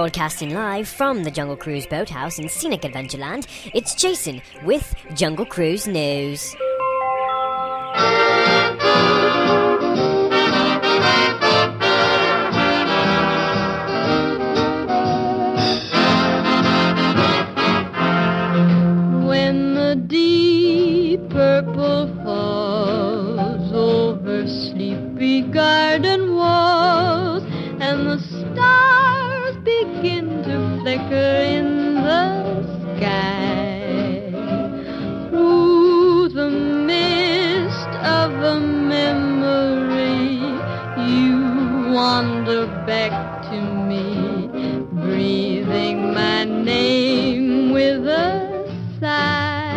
Broadcasting live from the Jungle Cruise Boathouse in scenic Adventureland, it's Jason with Jungle Cruise News. When the deep purple falls over sleepy garden walls, and the stars begin to flicker in the sky, through the mist of a memory, you wander back to me, breathing my name with a sigh.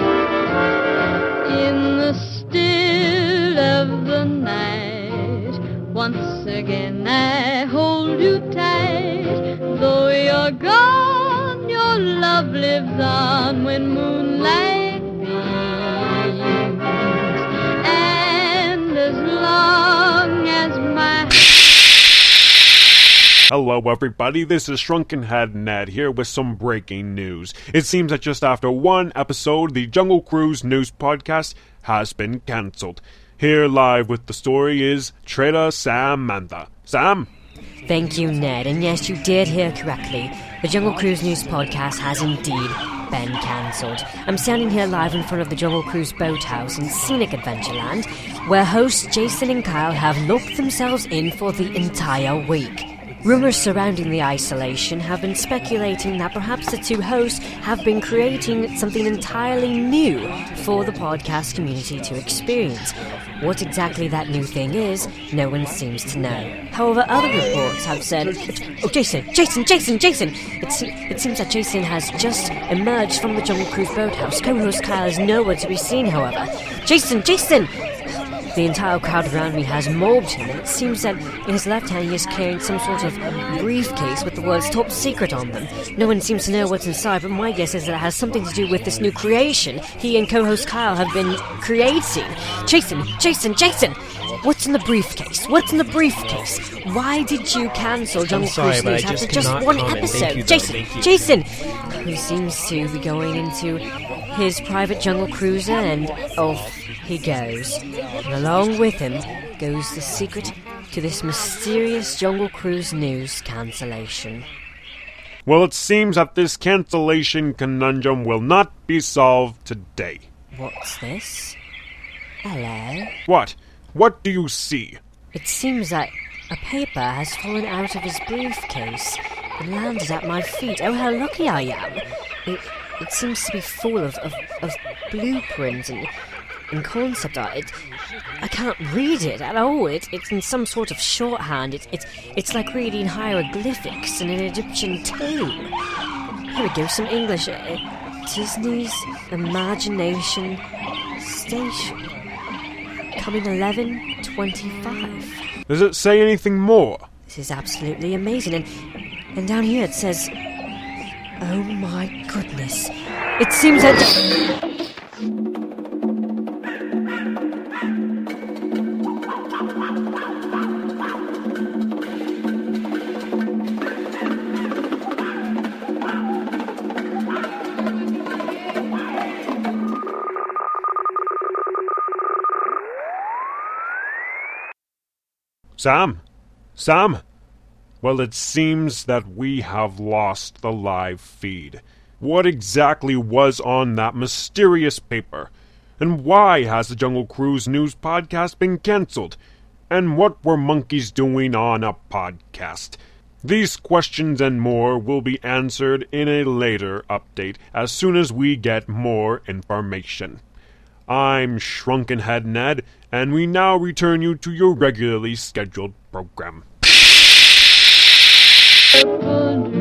In the still of the night, once again I hold you tight. Though you're gone, your love lives on when moonlight beams. And as long as my... Hello everybody, this is Shrunken Head Ned here with some breaking news. It seems that just after one episode, the Jungle Cruise News podcast has been cancelled. Here live with the story is Trader Samantha. Sam? Thank you, Ned, and yes, you did hear correctly. The Jungle Cruise News podcast has indeed been cancelled. I'm standing here live in front of the Jungle Cruise Boathouse in scenic Adventureland, where hosts Jason and Kyle have locked themselves in for the entire week. Rumours surrounding the isolation have been speculating that perhaps the two hosts have been creating something entirely new for the podcast community to experience. What exactly that new thing is, no one seems to know. However, other reports have said... Oh, Jason! It seems that Jason has just emerged from the Jungle Cruise Boathouse. Co-host Kyle is nowhere to be seen, however. Jason! The entire crowd around me has mobbed him, and it seems that in his left hand he is carrying some sort of briefcase with the words top secret on them. No one seems to know what's inside, but my guess is that it has something to do with this new creation he and co-host Kyle have been creating. Jason! What's in the briefcase? Why did you cancel Jungle Cruise News after just one episode? Jason! Who seems to be going into his private jungle cruiser, and off he goes. And along with him goes the secret to this mysterious Jungle Cruise News cancellation. Well, it seems that this cancellation conundrum will not be solved today. What's this? Hello? What? What do you see? It seems that a paper has fallen out of his briefcase and landed at my feet. Oh, how lucky I am! It seems to be full of blueprints and concept art. I can't read it at all. It's in some sort of shorthand. It's like reading hieroglyphics in an Egyptian tomb. Here we go, some English. Disney's Imagination Station. Coming 11/25. Does it say anything more? This is absolutely amazing. And down here it says, oh my goodness. It seems that... Sam? Well, it seems that we have lost the live feed. What exactly was on that mysterious paper? And why has the Jungle Cruise News podcast been cancelled? And what were monkeys doing on a podcast? These questions and more will be answered in a later update as soon as we get more information. I'm Shrunken Head Ned, and we now return you to your regularly scheduled program.